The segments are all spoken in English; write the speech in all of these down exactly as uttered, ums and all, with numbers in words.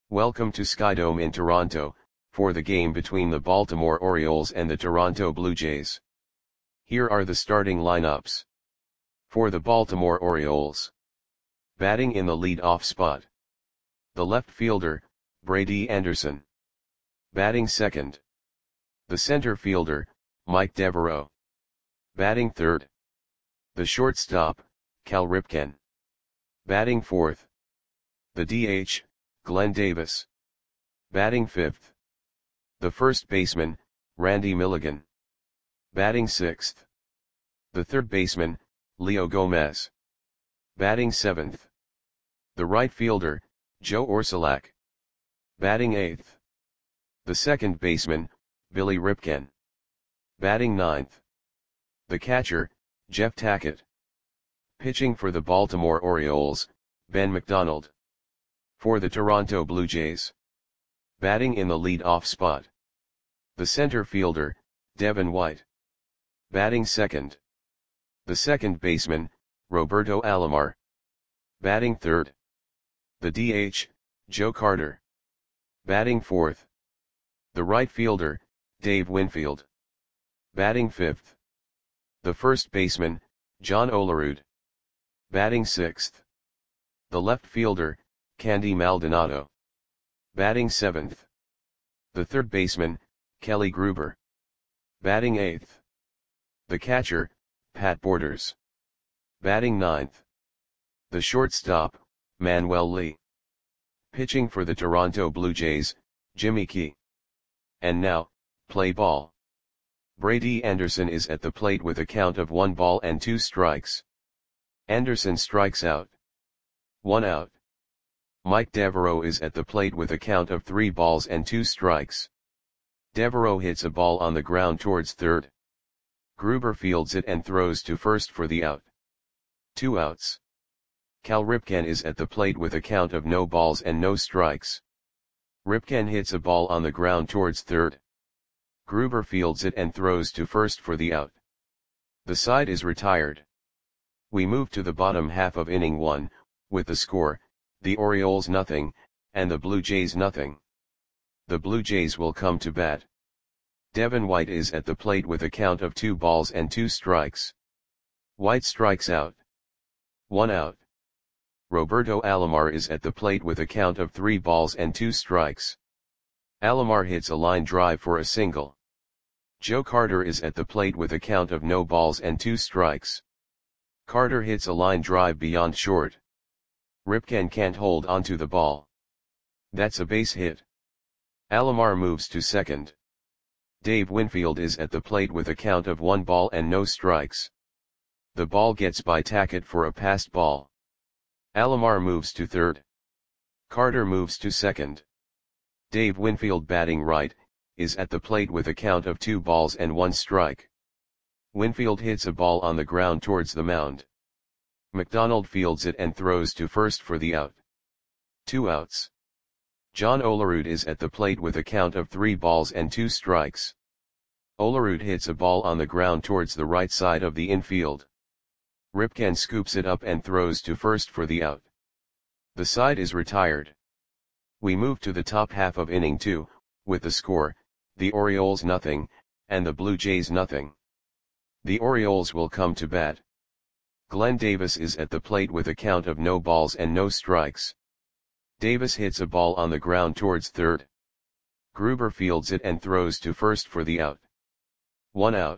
Welcome to Skydome in Toronto, for the game between the Baltimore Orioles and the Toronto Blue Jays. Here are the starting lineups. For the Baltimore Orioles. Batting in the lead-off spot. The left fielder, Brady Anderson. Batting second. The center fielder, Mike Devereaux. Batting third. The shortstop, Cal Ripken. Batting fourth. The D H, Glenn Davis. Batting fifth. The first baseman, Randy Milligan. Batting sixth. The third baseman, Leo Gomez. Batting seventh. The right fielder, Joe Orsulak. Batting eighth. The second baseman, Billy Ripken. Batting ninth. The catcher, Jeff Tackett. Pitching for the Baltimore Orioles, Ben McDonald. For the Toronto Blue Jays. Batting in the lead-off spot. The center fielder, Devin White. Batting second. The second baseman, Roberto Alomar. Batting third. The D H, Joe Carter. Batting fourth. The right fielder, Dave Winfield. Batting fifth. The first baseman, John Olerud. Batting sixth. The left fielder, Candy Maldonado. Batting seventh. The third baseman, Kelly Gruber. Batting eighth. The catcher, Pat Borders. Batting ninth. The shortstop, Manuel Lee. Pitching for the Toronto Blue Jays, Jimmy Key. And now, play ball. Brady Anderson is at the plate with a count of one ball and two strikes. Anderson strikes out. One out. Mike Devereaux is at the plate with a count of three balls and two strikes. Devereaux hits a ball on the ground towards third. Gruber fields it and throws to first for the out. Two outs. Cal Ripken is at the plate with a count of no balls and no strikes. Ripken hits a ball on the ground towards third. Gruber fields it and throws to first for the out. The side is retired. We move to the bottom half of inning one, with the score, the Orioles nothing, and the Blue Jays nothing. The Blue Jays will come to bat. Devin White is at the plate with a count of two balls and two strikes. White strikes out. One out. Roberto Alomar is at the plate with a count of three balls and two strikes. Alomar hits a line drive for a single. Joe Carter is at the plate with a count of no balls and two strikes. Carter hits a line drive beyond short. Ripken can't hold onto the ball. That's a base hit. Alomar moves to second. Dave Winfield is at the plate with a count of one ball and no strikes. The ball gets by Tackett for a passed ball. Alomar moves to third. Carter moves to second. Dave Winfield, batting right, is at the plate with a count of two balls and one strike. Winfield hits a ball on the ground towards the mound. McDonald fields it and throws to first for the out. Two outs. John Olerud is at the plate with a count of three balls and two strikes. Olerud hits a ball on the ground towards the right side of the infield. Ripken scoops it up and throws to first for the out. The side is retired. We move to the top half of inning two, with the score, the Orioles nothing, and the Blue Jays nothing. The Orioles will come to bat. Glenn Davis is at the plate with a count of no balls and no strikes. Davis hits a ball on the ground towards third. Gruber fields it and throws to first for the out. One out.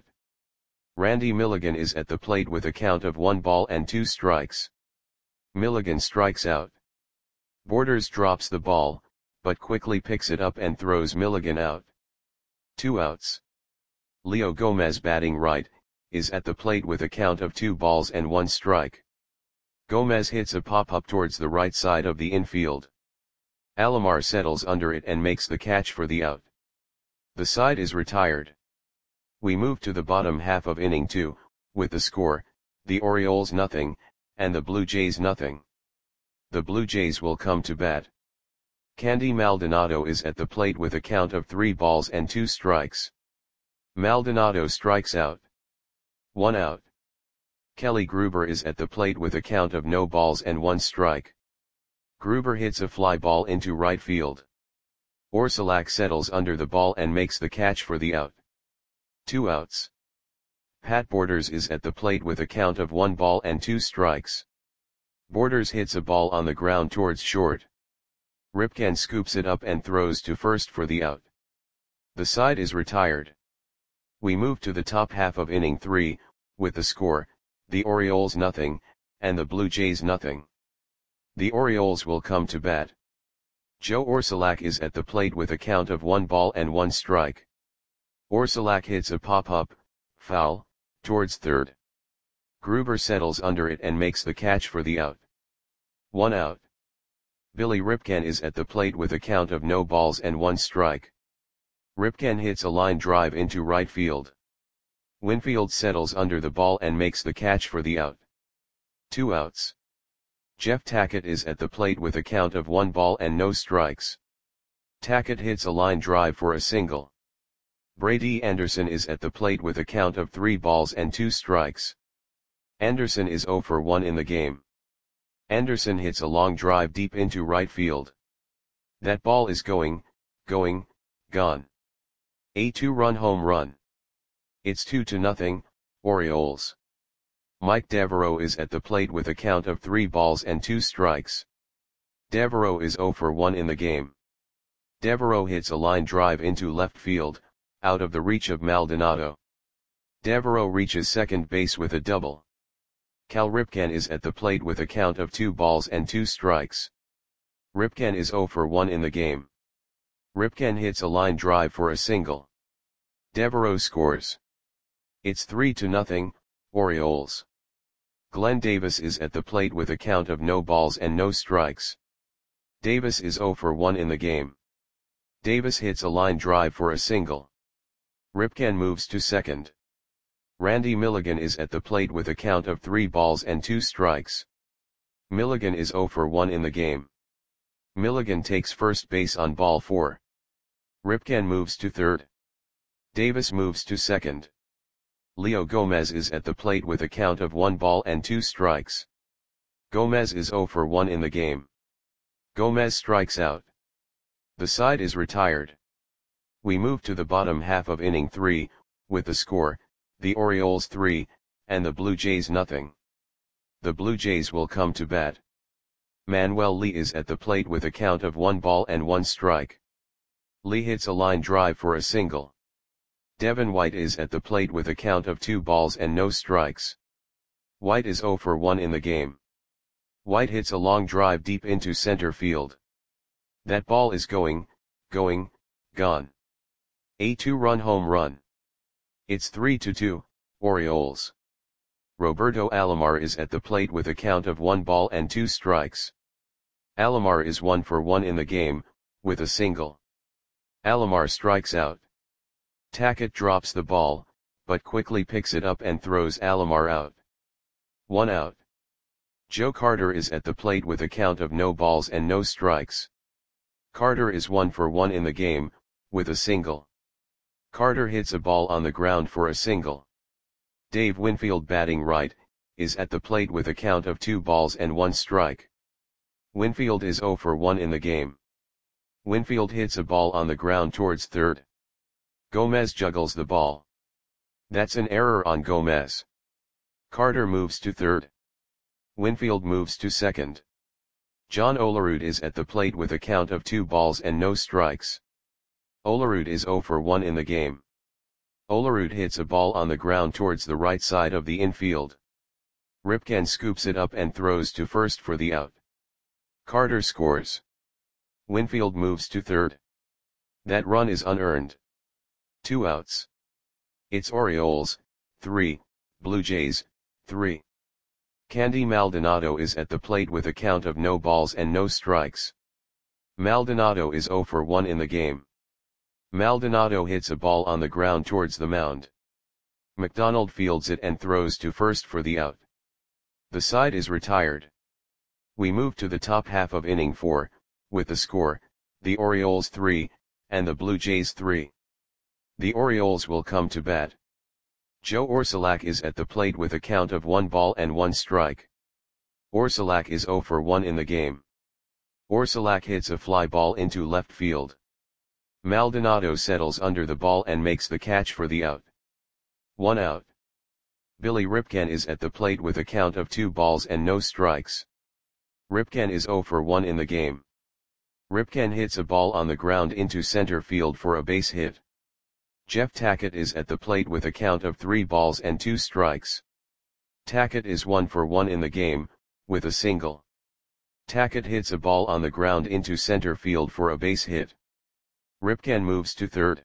Randy Milligan is at the plate with a count of one ball and two strikes. Milligan strikes out. Borders drops the ball, but quickly picks it up and throws Milligan out. Two outs. Leo Gomez, batting right, is at the plate with a count of two balls and one strike. Gomez hits a pop-up towards the right side of the infield. Alomar settles under it and makes the catch for the out. The side is retired. We move to the bottom half of inning two, with the score, the Orioles nothing, and the Blue Jays nothing. The Blue Jays will come to bat. Candy Maldonado is at the plate with a count of three balls and two strikes. Maldonado strikes out. One out. Kelly Gruber is at the plate with a count of no balls and one strike. Gruber hits a fly ball into right field. Orsulak settles under the ball and makes the catch for the out. Two outs. Pat Borders is at the plate with a count of one ball and two strikes. Borders hits a ball on the ground towards short. Ripken scoops it up and throws to first for the out. The side is retired. We move to the top half of inning three, with the score, the Orioles nothing, and the Blue Jays nothing. The Orioles will come to bat. Joe Orsulak is at the plate with a count of one ball and one strike. Orsulak hits a pop-up, foul, towards third. Gruber settles under it and makes the catch for the out. One out. Billy Ripken is at the plate with a count of no balls and one strike. Ripken hits a line drive into right field. Winfield settles under the ball and makes the catch for the out. Two outs. Jeff Tackett is at the plate with a count of one ball and no strikes. Tackett hits a line drive for a single. Brady Anderson is at the plate with a count of three balls and two strikes. Anderson is zero for one in the game. Anderson hits a long drive deep into right field. That ball is going, going, gone. A two-run home run. It's two to nothing, Orioles. Mike Devereaux is at the plate with a count of three balls and two strikes. Devereaux is zero for one in the game. Devereaux hits a line drive into left field, out of the reach of Maldonado. Devereaux reaches second base with a double. Cal Ripken is at the plate with a count of two balls and two strikes. Ripken is zero for one in the game. Ripken hits a line drive for a single. Devereaux scores. It's three to nothing, Orioles. Glenn Davis is at the plate with a count of no balls and no strikes. Davis is zero for one in the game. Davis hits a line drive for a single. Ripken moves to second. Randy Milligan is at the plate with a count of three balls and two strikes. Milligan is zero for one in the game. Milligan takes first base on ball four. Ripken moves to third. Davis moves to second. Leo Gomez is at the plate with a count of one ball and two strikes. Gomez is zero for one in the game. Gomez strikes out. The side is retired. We move to the bottom half of inning three, with the score, the Orioles three, and the Blue Jays nothing. The Blue Jays will come to bat. Manuel Lee is at the plate with a count of one ball and one strike. Lee hits a line drive for a single. Devin White is at the plate with a count of two balls and no strikes. White is zero for one in the game. White hits a long drive deep into center field. That ball is going, going, gone. A two-run home run. It's three to two, Orioles. Roberto Alomar is at the plate with a count of one ball and two strikes. Alomar is one for one in the game, with a single. Alomar strikes out. Tackett drops the ball, but quickly picks it up and throws Alomar out. One out. Joe Carter is at the plate with a count of no balls and no strikes. Carter is one for one in the game, with a single. Carter hits a ball on the ground for a single. Dave Winfield, batting right, is at the plate with a count of two balls and one strike. Winfield is zero for one in the game. Winfield hits a ball on the ground towards third. Gomez juggles the ball. That's an error on Gomez. Carter moves to third. Winfield moves to second. John Olerud is at the plate with a count of two balls and no strikes. Olerud is zero for one in the game. Olerud hits a ball on the ground towards the right side of the infield. Ripken scoops it up and throws to first for the out. Carter scores. Winfield moves to third. That run is unearned. Two outs. It's Orioles, three, Blue Jays, three. Candy Maldonado is at the plate with a count of no balls and no strikes. Maldonado is zero for one in the game. Maldonado hits a ball on the ground towards the mound. McDonald fields it and throws to first for the out. The side is retired. We move to the top half of inning four, with the score, the Orioles three, and the Blue Jays three. The Orioles will come to bat. Joe Orsulak is at the plate with a count of one ball and one strike. Orsulak is zero for one in the game. Orsulak hits a fly ball into left field. Maldonado settles under the ball and makes the catch for the out. One out. Billy Ripken is at the plate with a count of two balls and no strikes. Ripken is zero for one in the game. Ripken hits a ball on the ground into center field for a base hit. Jeff Tackett is at the plate with a count of three balls and two strikes. Tackett is one for one in the game, with a single. Tackett hits a ball on the ground into center field for a base hit. Ripken moves to third.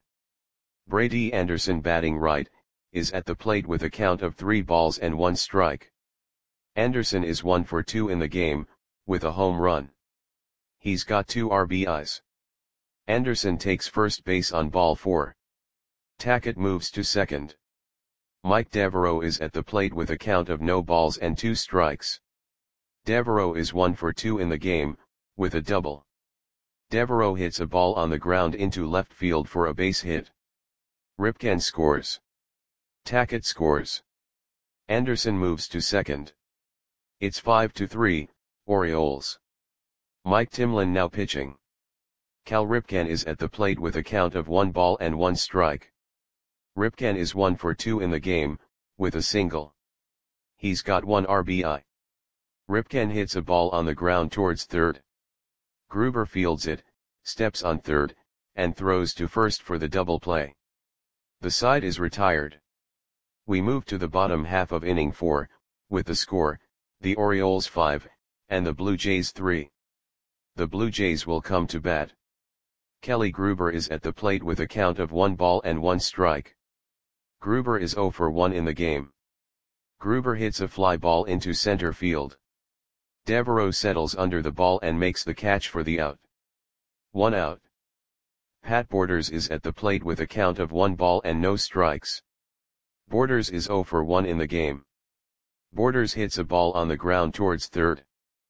Brady Anderson, batting right, is at the plate with a count of three balls and one strike. Anderson is one for two in the game, with a home run. He's got two R B Is. Anderson takes first base on ball four. Tackett moves to second. Mike Devereaux is at the plate with a count of no balls and two strikes. Devereaux is one for two in the game, with a double. Devereaux hits a ball on the ground into left field for a base hit. Ripken scores. Tackett scores. Anderson moves to second. It's five to three, Orioles. Mike Timlin now pitching. Cal Ripken is at the plate with a count of one ball and one strike. Ripken is one for two in the game, with a single. He's got one R B I. Ripken hits a ball on the ground towards third. Gruber fields it, steps on third, and throws to first for the double play. The side is retired. We move to the bottom half of inning four, with the score, the Orioles five, and the Blue Jays three. The Blue Jays will come to bat. Kelly Gruber is at the plate with a count of one ball and one strike. Gruber is zero for one in the game. Gruber hits a fly ball into center field. Devereaux settles under the ball and makes the catch for the out. One out. Pat Borders is at the plate with a count of one ball and no strikes. Borders is zero for one in the game. Borders hits a ball on the ground towards third.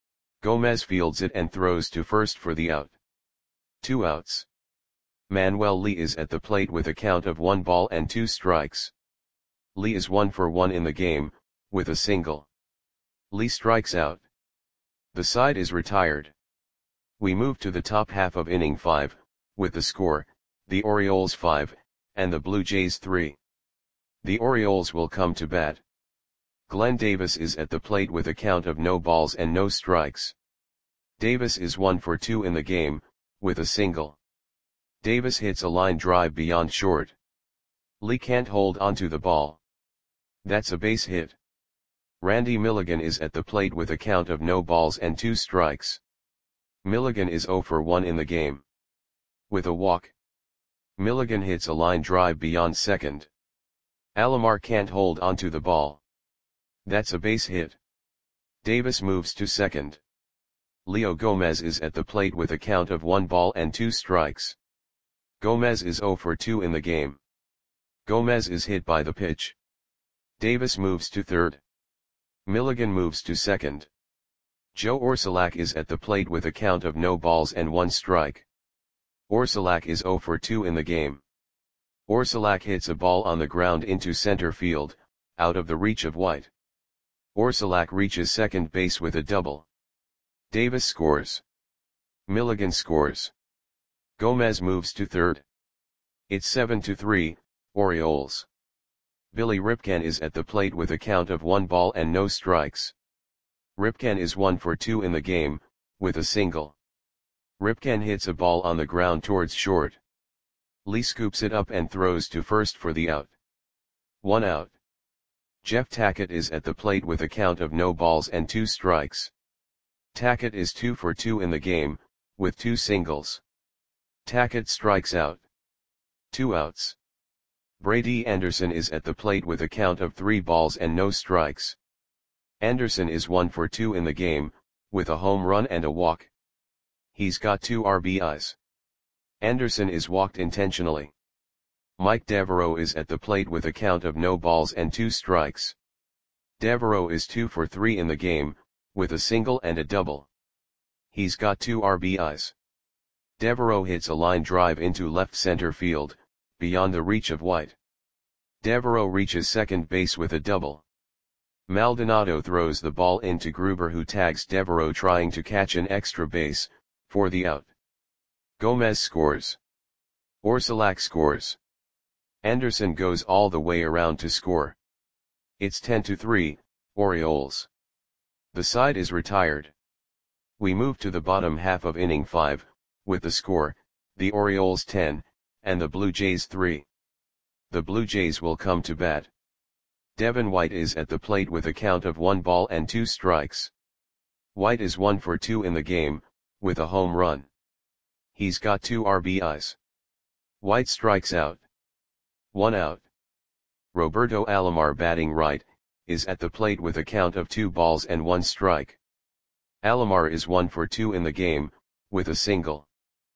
Gomez fields it and throws to first for the out. Two outs. Manuel Lee is at the plate with a count of one ball and two strikes. Lee is one for one in the game, with a single. Lee strikes out. The side is retired. We move to the top half of inning five, with the score, the Orioles five, and the Blue Jays three. The Orioles will come to bat. Glenn Davis is at the plate with a count of no balls and no strikes. Davis is one for two in the game, with a single. Davis hits a line drive beyond short. Lee can't hold onto the ball. That's a base hit. Randy Milligan is at the plate with a count of no balls and two strikes. Milligan is zero for one in the game. With a walk. Milligan hits a line drive beyond second. Alomar can't hold onto the ball. That's a base hit. Davis moves to second. Leo Gomez is at the plate with a count of one ball and two strikes. Gomez is zero for two in the game. Gomez is hit by the pitch. Davis moves to third. Milligan moves to second. Joe Orsulak is at the plate with a count of no balls and one strike. Orsulak is zero for two in the game. Orsulak hits a ball on the ground into center field, out of the reach of White. Orsulak reaches second base with a double. Davis scores. Milligan scores. Gomez moves to third. It's seven to three, Orioles. Billy Ripken is at the plate with a count of one ball and no strikes. Ripken is one for two in the game, with a single. Ripken hits a ball on the ground towards short. Lee scoops it up and throws to first for the out. One out. Jeff Tackett is at the plate with a count of no balls and two strikes. Tackett is two for two in the game, with two singles. Tackett strikes out. Two outs. Brady Anderson is at the plate with a count of three balls and no strikes. Anderson is one for two in the game, with a home run and a walk. He's got two R B Is. Anderson is walked intentionally. Mike Devereaux is at the plate with a count of no balls and two strikes. Devereaux is two for three in the game, with a single and a double. He's got two R B Is. Devereaux hits a line drive into left center field, beyond the reach of White. Devereaux reaches second base with a double. Maldonado throws the ball into Gruber, who tags Devereaux trying to catch an extra base, for the out. Gomez scores. Orsulak scores. Anderson goes all the way around to score. It's ten to three, Orioles. The side is retired. We move to the bottom half of inning five, with the score, the Orioles ten, and the Blue Jays three. The Blue Jays will come to bat. Devin White is at the plate with a count of one ball and two strikes. White is one for two in the game, with a home run. He's got two R B Is. White strikes out. One out. Roberto Alomar, batting right, is at the plate with a count of two balls and one strike. Alomar is one for two in the game, with a single.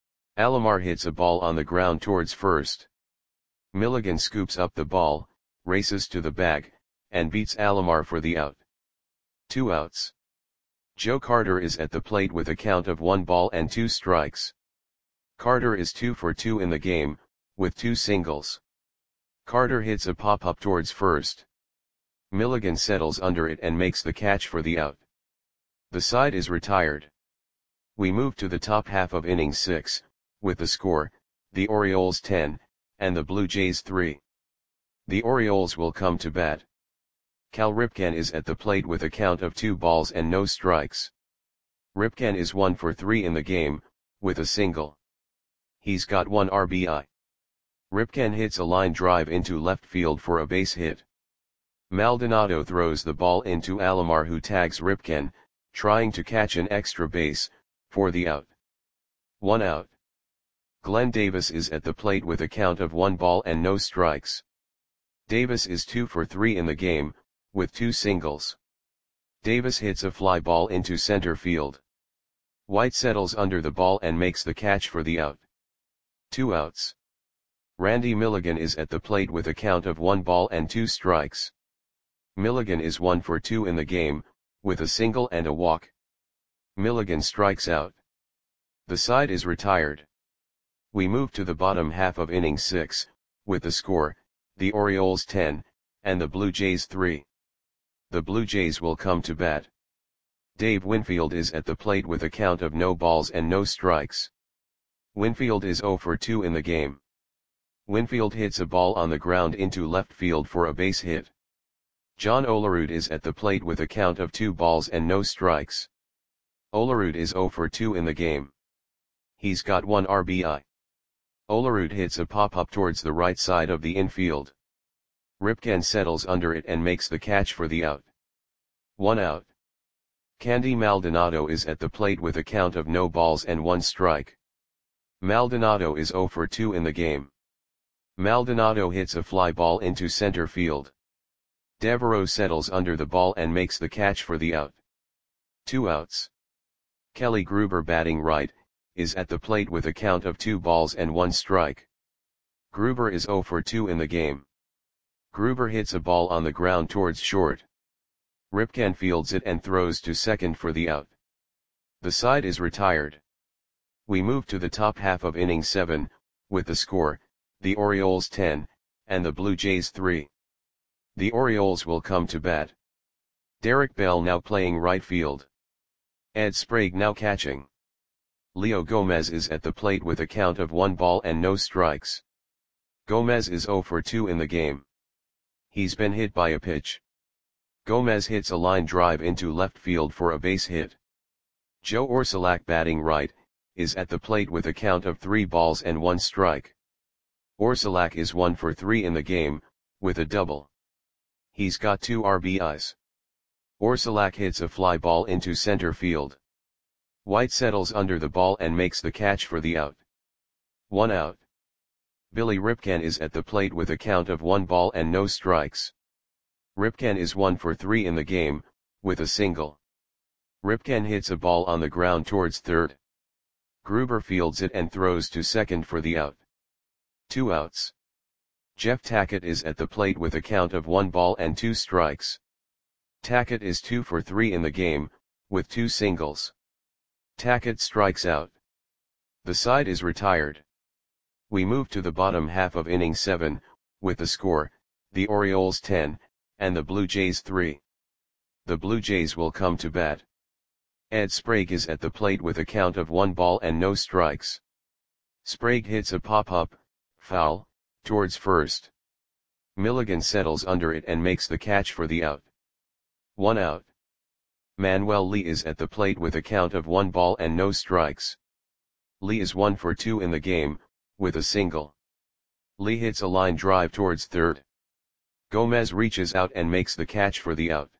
Alomar hits a ball on the ground towards first. Milligan scoops up the ball, races to the bag, and beats Alomar for the out. Two outs. Joe Carter is at the plate with a count of one ball and two strikes. Carter is two for two in the game, with two singles. Carter hits a pop-up towards first. Milligan settles under it and makes the catch for the out. The side is retired. We move to the top half of inning six, with the score, the Orioles ten, and the Blue Jays three. The Orioles will come to bat. Cal Ripken is at the plate with a count of two balls and no strikes. Ripken is one for three in the game, with a single. He's got one R B I. Ripken hits a line drive into left field for a base hit. Maldonado throws the ball into Alomar, who tags Ripken, trying to catch an extra base, for the out. One out. Glenn Davis is at the plate with a count of one ball and no strikes. Davis is two for three in the game, with two singles. Davis hits a fly ball into center field. White settles under the ball and makes the catch for the out. Two outs. Randy Milligan is at the plate with a count of one ball and two strikes. Milligan is one for two in the game, with a single and a walk. Milligan strikes out. The side is retired. We move to the bottom half of inning six, with the score, the Orioles ten, and the Blue Jays three. The Blue Jays will come to bat. Dave Winfield is at the plate with a count of no balls and no strikes. Winfield is zero for two in the game. Winfield hits a ball on the ground into left field for a base hit. John Olerud is at the plate with a count of two balls and no strikes. Olerud is zero for two in the game. He's got one R B I. Olerud hits a pop-up towards the right side of the infield. Ripken settles under it and makes the catch for the out. One out. Candy Maldonado is at the plate with a count of no balls and one strike. Maldonado is zero for two in the game. Maldonado hits a fly ball into center field. Devereaux settles under the ball and makes the catch for the out. Two outs. Kelly Gruber, batting right, is at the plate with a count of two balls and one strike. Gruber is zero for two in the game. Gruber hits a ball on the ground towards short. Ripken fields it and throws to second for the out. The side is retired. We move to the top half of inning seven, with the score, the Orioles ten, and the Blue Jays three. The Orioles will come to bat. Derek Bell now playing right field. Ed Sprague now catching. Leo Gomez is at the plate with a count of one ball and no strikes. Gomez is zero for two in the game. He's been hit by a pitch. Gomez hits a line drive into left field for a base hit. Joe Orsulak, batting right, is at the plate with a count of three balls and one strike. Orsulak is one for three in the game, with a double. He's got two R B Is. Orsulak hits a fly ball into center field. White settles under the ball and makes the catch for the out. One out. Billy Ripken is at the plate with a count of one ball and no strikes. Ripken is one for three in the game, with a single. Ripken hits a ball on the ground towards third. Gruber fields it and throws to second for the out. Two outs. Jeff Tackett is at the plate with a count of one ball and two strikes. Tackett is two for three in the game, with two singles. Tackett strikes out. The side is retired. We move to the bottom half of inning seven, with the score, the Orioles ten, and the Blue Jays three. The Blue Jays will come to bat. Ed Sprague is at the plate with a count of one ball and no strikes. Sprague hits a pop-up, foul, towards first. Milligan settles under it and makes the catch for the out. One out. Manuel Lee is at the plate with a count of one ball and no strikes. Lee is one for two in the game, with a single. Lee hits a line drive towards third. Gomez reaches out and makes the catch for the out.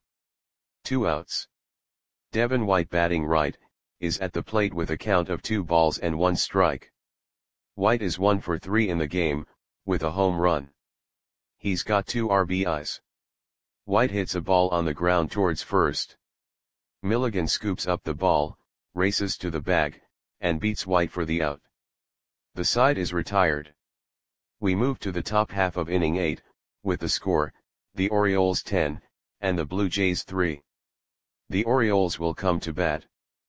Two outs. Devin White, batting right, is at the plate with a count of two balls and one strike. White is one for three in the game, with a home run. He's got two R B Is. White hits a ball on the ground towards first. Milligan scoops up the ball, races to the bag, and beats White for the out. The side is retired. We move to the top half of inning eight, with the score, the Orioles ten, and the Blue Jays three. The Orioles will come to bat.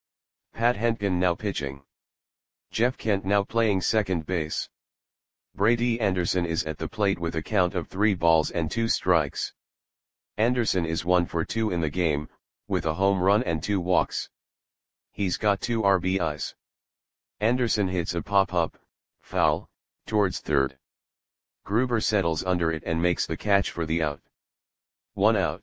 Pat Hentgen now pitching. Jeff Kent now playing second base. Brady Anderson is at the plate with a count of three balls and two strikes. Anderson is one for two in the game, with a home run and two walks. He's got two R B Is. Anderson hits a pop-up, foul, towards third. Gruber settles under it and makes the catch for the out. One out.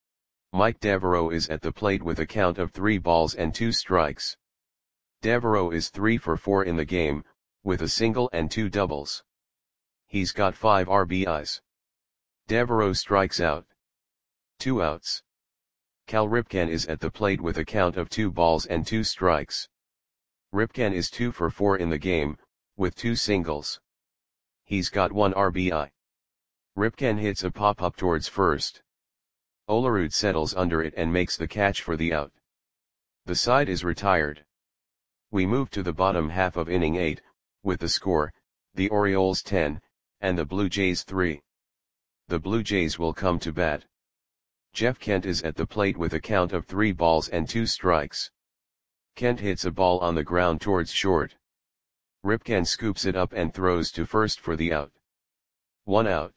Mike Devereaux is at the plate with a count of three balls and two strikes. Devereaux is three for four in the game, with a single and two doubles. He's got five R B Is. Devereaux strikes out. Two outs. Cal Ripken is at the plate with a count of two balls and two strikes. Ripken is two for four in the game, with two singles. He's got one R B I. Ripken hits a pop-up towards first. Olerud settles under it and makes the catch for the out. The side is retired. We move to the bottom half of inning eight, with the score, the Orioles ten, and the Blue Jays three. The Blue Jays will come to bat. Jeff Kent is at the plate with a count of three balls and two strikes. Kent hits a ball on the ground towards short. Ripken scoops it up and throws to first for the out. One out.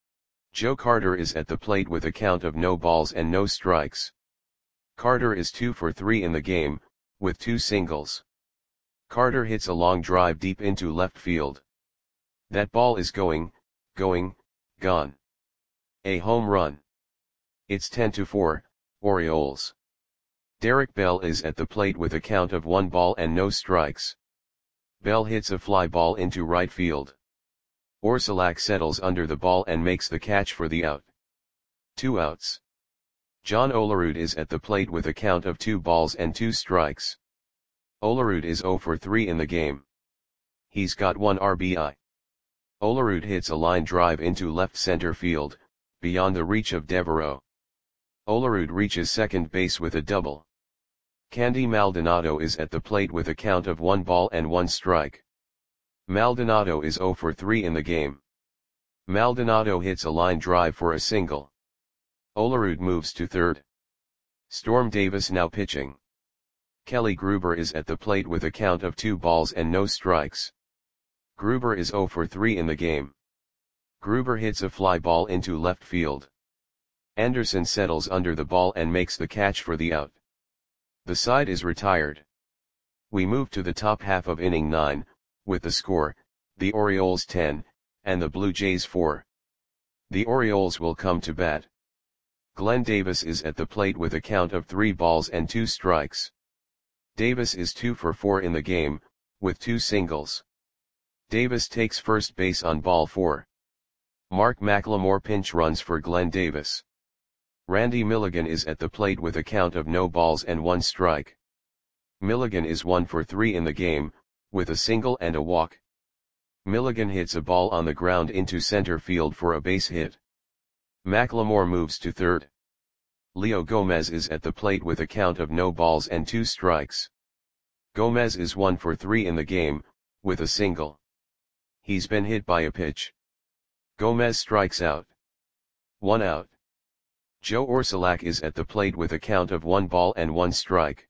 Joe Carter is at the plate with a count of no balls and no strikes. Carter is two for three in the game, with two singles. Carter hits a long drive deep into left field. That ball is going, going, gone. A home run. It's ten to four, Orioles. Derek Bell is at the plate with a count of one ball and no strikes. Bell hits a fly ball into right field. Orsulak settles under the ball and makes the catch for the out. Two outs. John Olerud is at the plate with a count of two balls and two strikes. Olerud is zero for three in the game. He's got one R B I. Olerud hits a line drive into left center field, beyond the reach of Devereaux. Olerud reaches second base with a double. Candy Maldonado is at the plate with a count of one ball and one strike. Maldonado is zero for three in the game. Maldonado hits a line drive for a single. Olerud moves to third. Storm Davis now pitching. Kelly Gruber is at the plate with a count of two balls and no strikes. Gruber is zero for three in the game. Gruber hits a fly ball into left field. Anderson settles under the ball and makes the catch for the out. The side is retired. We move to the top half of inning nine, with the score, the Orioles ten, and the Blue Jays four. The Orioles will come to bat. Glenn Davis is at the plate with a count of three balls and two strikes. Davis is two for four in the game, with two singles. Davis takes first base on ball four. Mark McLemore pinch runs for Glenn Davis. Randy Milligan is at the plate with a count of no balls and one strike. Milligan is one for three in the game, with a single and a walk. Milligan hits a ball on the ground into center field for a base hit. McLemore moves to third. Leo Gomez is at the plate with a count of no balls and two strikes. Gomez is one for three in the game, with a single. He's been hit by a pitch. Gomez strikes out. One out. Joe Orsulak is at the plate with a count of one ball and one strike.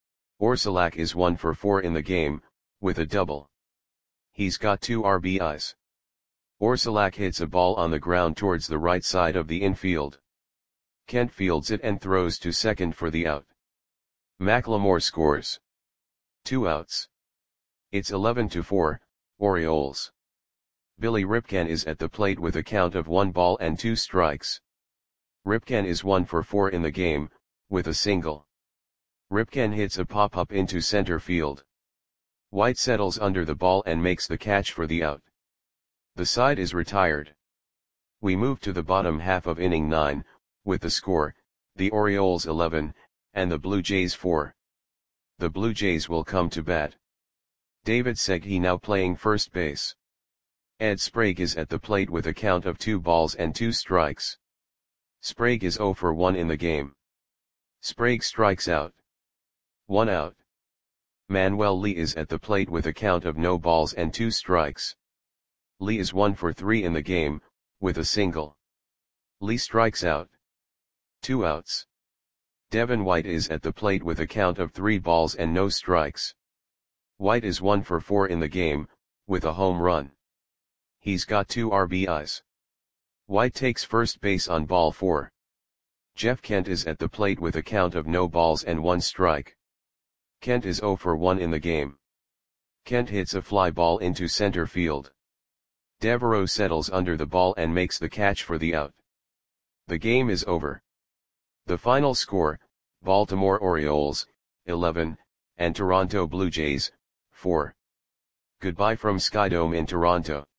Orsulak is one for four in the game, with a double. He's got two R B Is. Orsulak hits a ball on the ground towards the right side of the infield. Kent fields it and throws to second for the out. Macklemore scores. Two outs. It's eleven to four, Orioles. Billy Ripken is at the plate with a count of one ball and two strikes. Ripken is one for four in the game, with a single. Ripken hits a pop-up into center field. White settles under the ball and makes the catch for the out. The side is retired. We move to the bottom half of inning nine, with the score, the Orioles eleven, and the Blue Jays four. The Blue Jays will come to bat. David Segui now playing first base. Ed Sprague is at the plate with a count of two balls and two strikes. Sprague is zero for one in the game. Sprague strikes out. One out. Manuel Lee is at the plate with a count of no balls and two strikes. Lee is one for three in the game, with a single. Lee strikes out. Two outs. Devin White is at the plate with a count of three balls and no strikes. White is one for four in the game, with a home run. He's got two R B Is. White takes first base on ball four. Jeff Kent is at the plate with a count of no balls and one strike. Kent is zero for one in the game. Kent hits a fly ball into center field. Devereaux settles under the ball and makes the catch for the out. The game is over. The final score, Baltimore Orioles, eleven, and Toronto Blue Jays, four. Goodbye from Skydome in Toronto.